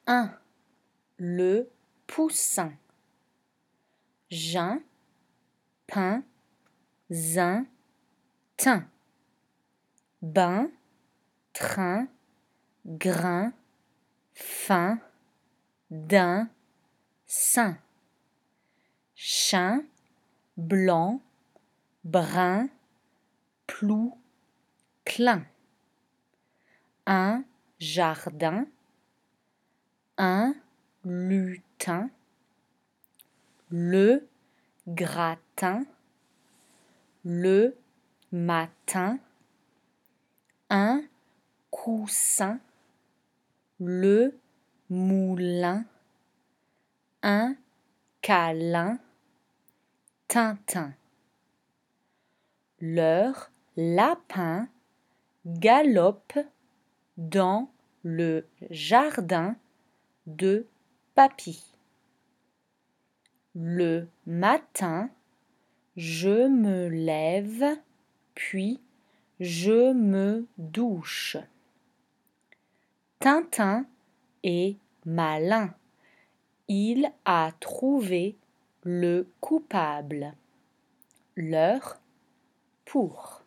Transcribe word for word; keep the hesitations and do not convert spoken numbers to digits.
un. Le poussin. Jin, pin, zin, tin. Bain, train, grain, fin, din, sein. Chien, blanc, brun, plou, clin. Un jardin, un lutin, le gratin, le matin, un coussin, le moulin, un câlin, Tintin. Leur lapin galope dans le jardin de papy. Le matin, je me lève, puis je me douche. Tintin est malin. Il a trouvé le coupable. L'heure pour.